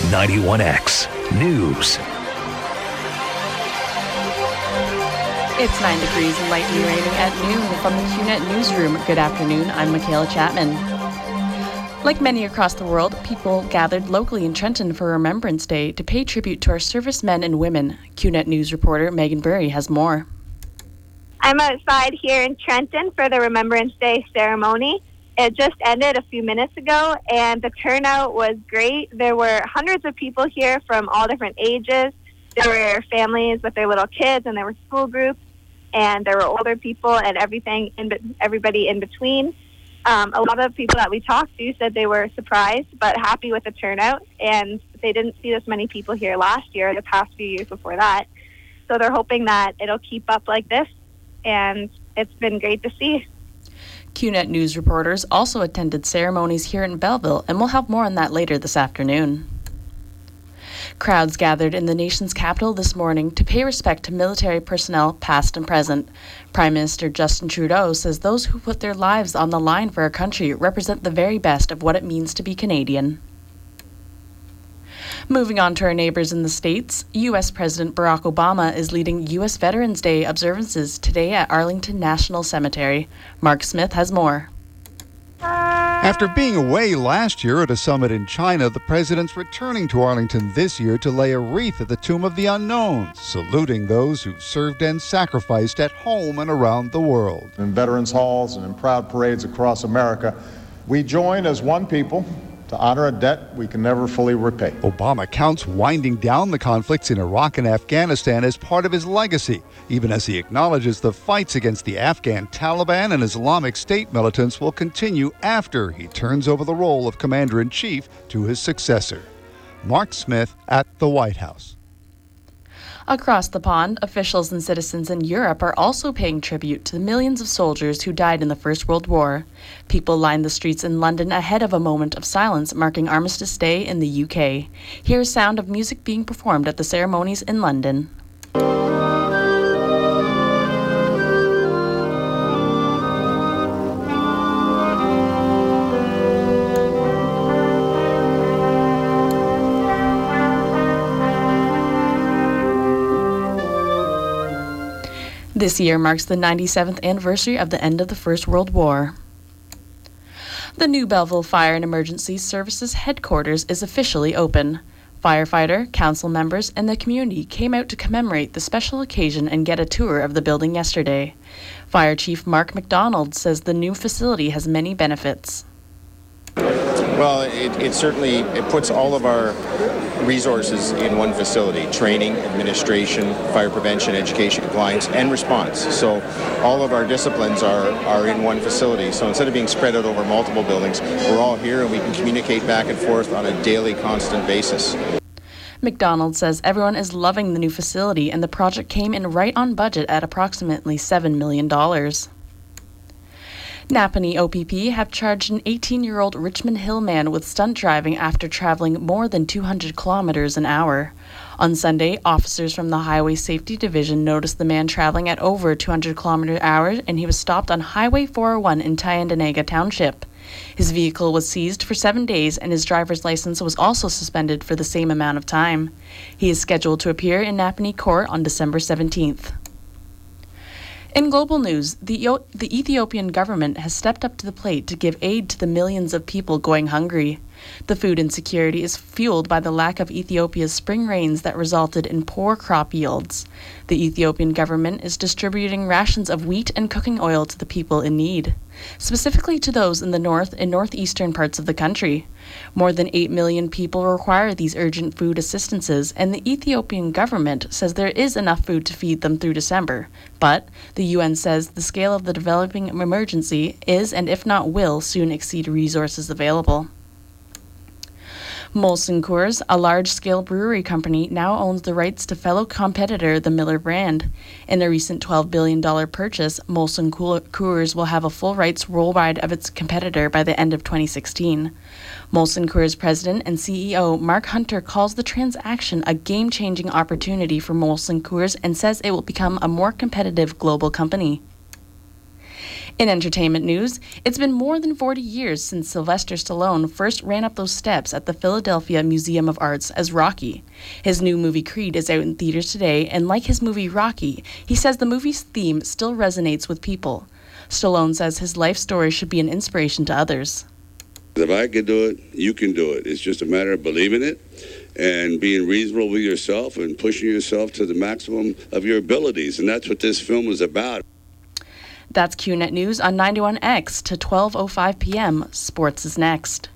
91X News. It's 9 degrees and lightly raining at noon from the QNet Newsroom. Good afternoon, I'm Michaela Chapman. Like many across the world, people gathered locally in Trenton for Remembrance Day to pay tribute to our servicemen and women. QNet News reporter Megan Burry has more. I'm outside here in Trenton for the Remembrance Day ceremony. It just ended a few minutes ago, and the turnout was great. There were hundreds of people here from all different ages. There were families with their little kids, and there were school groups, and there were older people and everybody in between. A lot of people that we talked to said they were surprised but happy with the turnout, and they didn't see this many people here last year or the past few years before that. So they're hoping that it'll keep up like this, and it's been great to see. QNet News reporters also attended ceremonies here in Belleville, and we'll have more on that later this afternoon. Crowds gathered in the nation's capital this morning to pay respect to military personnel past and present. Prime Minister Justin Trudeau says those who put their lives on the line for our country represent the very best of what it means to be Canadian. Moving on to our neighbors in the States, U.S. President Barack Obama is leading U.S. Veterans Day observances today at Arlington National Cemetery. Mark Smith has more. After being away last year at a summit in China, the president's returning to Arlington this year to lay a wreath at the Tomb of the Unknowns, saluting those who served and sacrificed at home and around the world. In veterans' halls and in proud parades across America, we join as one people to honor a debt we can never fully repay. Obama counts winding down the conflicts in Iraq and Afghanistan as part of his legacy, even as he acknowledges the fights against the Afghan Taliban and Islamic State militants will continue after he turns over the role of commander-in-chief to his successor. Mark Smith at the White House. Across the pond, officials and citizens in Europe are also paying tribute to the millions of soldiers who died in the First World War. People lined the streets in London ahead of a moment of silence marking Armistice Day in the UK. Here's sound of music being performed at the ceremonies in London. This year marks the 97th anniversary of the end of the First World War. The new Belleville Fire and Emergency Services headquarters is officially open. Firefighter, council members, and the community came out to commemorate the special occasion and get a tour of the building yesterday. Fire Chief Mark McDonald says the new facility has many benefits. Well, it certainly puts all of our resources in one facility: training, administration, fire prevention, education, compliance, and response. So all of our disciplines are in one facility. So instead of being spread out over multiple buildings, we're all here and we can communicate back and forth on a daily, constant basis. McDonald says everyone is loving the new facility, and the project came in right on budget at approximately $7 million. Napanee OPP have charged an 18-year-old Richmond Hill man with stunt driving after traveling more than 200 kilometers an hour. On Sunday, officers from the Highway Safety Division noticed the man traveling at over 200 kilometers an hour, and he was stopped on Highway 401 in Tyendinaga Township. His vehicle was seized for 7 days, and his driver's license was also suspended for the same amount of time. He is scheduled to appear in Napanee Court on December 17th. In global news, the Ethiopian government has stepped up to the plate to give aid to the millions of people going hungry. The food insecurity is fueled by the lack of Ethiopia's spring rains that resulted in poor crop yields. The Ethiopian government is distributing rations of wheat and cooking oil to the people in need, specifically to those in the north and northeastern parts of the country. More than 8 million people require these urgent food assistances, and the Ethiopian government says there is enough food to feed them through December. But the UN says the scale of the developing emergency is, and if not will, soon exceed resources available. Molson Coors, a large-scale brewery company, now owns the rights to fellow competitor the Miller brand. In a recent $12 billion purchase, Molson Coors will have a full rights worldwide of its competitor by the end of 2016. Molson Coors president and CEO Mark Hunter calls the transaction a game-changing opportunity for Molson Coors and says it will become a more competitive global company. In entertainment news, it's been more than 40 years since Sylvester Stallone first ran up those steps at the Philadelphia Museum of Arts as Rocky. His new movie Creed is out in theaters today, and like his movie Rocky, he says the movie's theme still resonates with people. Stallone says his life story should be an inspiration to others. If I can do it, you can do it. It's just a matter of believing it and being reasonable with yourself and pushing yourself to the maximum of your abilities, and that's what this film is about. That's QNet News on 91X to 12:05 p.m. Sports is next.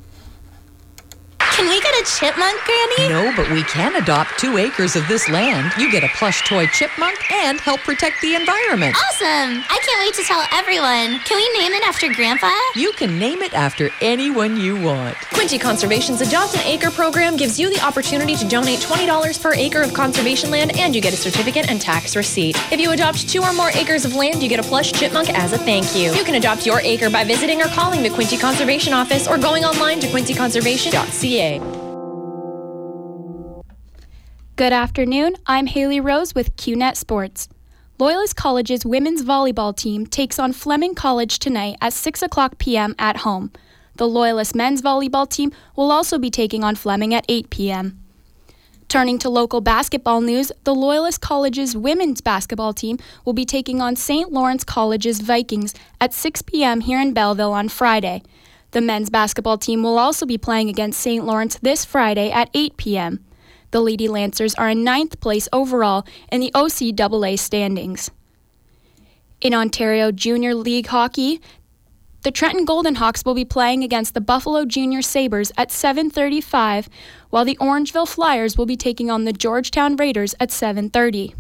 Can we get a chipmunk, Granny? No, but we can adopt 2 acres of this land. You get a plush toy chipmunk and help protect the environment. Awesome! I can't wait to tell everyone. Can we name it after Grandpa? You can name it after anyone you want. Quincy Conservation's Adopt an Acre program gives you the opportunity to donate $20 per acre of conservation land, and you get a certificate and tax receipt. If you adopt 2 or more acres of land, you get a plush chipmunk as a thank you. You can adopt your acre by visiting or calling the Quincy Conservation Office or going online to quincyconservation.ca. Good afternoon, I'm Haley Rose with QNet Sports. Loyalist College's women's volleyball team takes on Fleming College tonight at 6 o'clock p.m. at home. The Loyalist men's volleyball team will also be taking on Fleming at 8 p.m. Turning to local basketball news, the Loyalist College's women's basketball team will be taking on St. Lawrence College's Vikings at 6 p.m. here in Belleville on Friday. The men's basketball team will also be playing against St. Lawrence this Friday at 8 p.m. The Lady Lancers are in 9th place overall in the OCAA standings. In Ontario Junior League Hockey, the Trenton Golden Hawks will be playing against the Buffalo Junior Sabres at 7:35, while the Orangeville Flyers will be taking on the Georgetown Raiders at 7:30.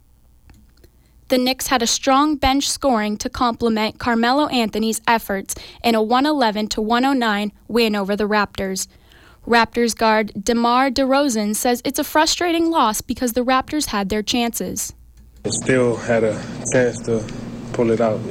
The Knicks had a strong bench scoring to complement Carmelo Anthony's efforts in a 111-109 win over the Raptors. Raptors guard DeMar DeRozan says it's a frustrating loss because the Raptors had their chances. Still had a chance to pull it out,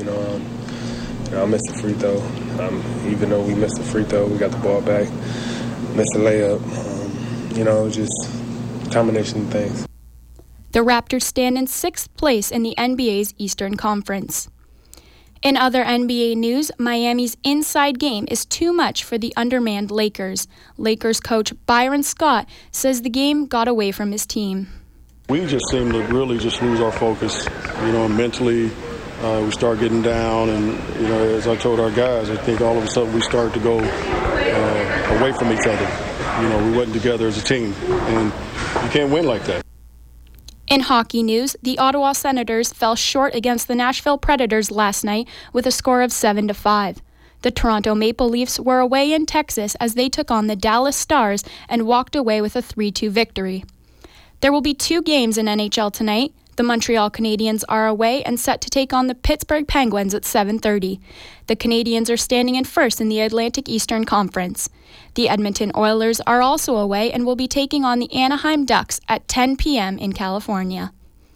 I missed the free throw. Even though we missed the free throw, we got the ball back, missed the layup. Just a combination of things. The Raptors stand in 6th place in the NBA's Eastern Conference. In other NBA news, Miami's inside game is too much for the undermanned Lakers. Lakers coach Byron Scott says the game got away from his team. We just seem to really just lose our focus. Mentally, we start getting down, and, as I told our guys, I think all of a sudden we start to go away from each other. We wasn't together as a team, and you can't win like that. In hockey news, the Ottawa Senators fell short against the Nashville Predators last night with a score of 7-5. The Toronto Maple Leafs were away in Texas as they took on the Dallas Stars and walked away with a 3-2 victory. There will be 2 games in NHL tonight. The Montreal Canadiens are away and set to take on the Pittsburgh Penguins at 7:30. The Canadiens are standing in first in the Atlantic Eastern Conference. The Edmonton Oilers are also away and will be taking on the Anaheim Ducks at 10 p.m. in California.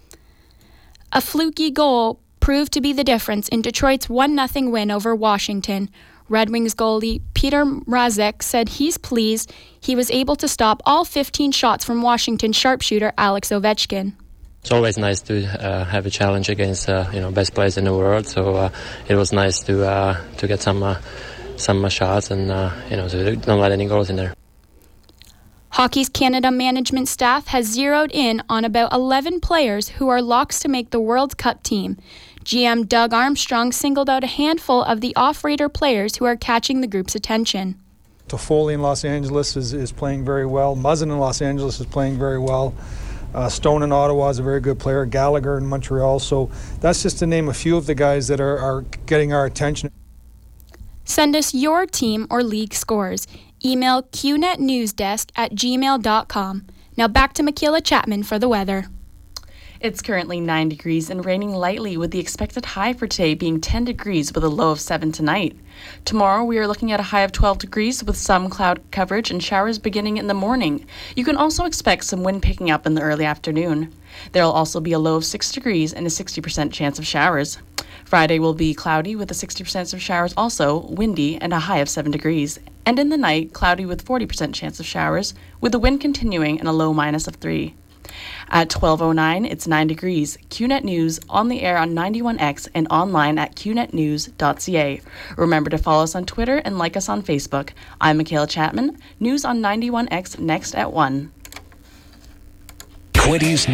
A fluky goal proved to be the difference in Detroit's 1-0 win over Washington. Red Wings goalie Peter Mrazek said he's pleased he was able to stop all 15 shots from Washington sharpshooter Alex Ovechkin. It's always nice to have a challenge against best players in the world. So it was nice to get some shots and to not let any goals in there. Hockey's Canada management staff has zeroed in on about 11 players who are locks to make the World Cup team. GM Doug Armstrong singled out a handful of the off-radar players who are catching the group's attention. Toffoli in Los Angeles is playing very well. Muzzin in Los Angeles is playing very well. Stone in Ottawa is a very good player. Gallagher in Montreal. So that's just to name a few of the guys that are getting our attention. Send us your team or league scores. Email qnetnewsdesk@gmail.com. Now back to Michaela Chapman for the weather. It's currently 9 degrees and raining lightly, with the expected high for today being 10 degrees with a low of 7 tonight. Tomorrow we are looking at a high of 12 degrees with some cloud coverage and showers beginning in the morning. You can also expect some wind picking up in the early afternoon. There will also be a low of 6 degrees and a 60% chance of showers. Friday will be cloudy with a 60% of showers, also windy, and a high of 7 degrees. And in the night, cloudy with 40% chance of showers, with the wind continuing and a low minus of 3. At 12:09, it's 9 degrees. QNet News on the air on 91X and online at qnetnews.ca. Remember to follow us on Twitter and like us on Facebook. I'm Michaela Chapman. News on 91X next at 1. 20s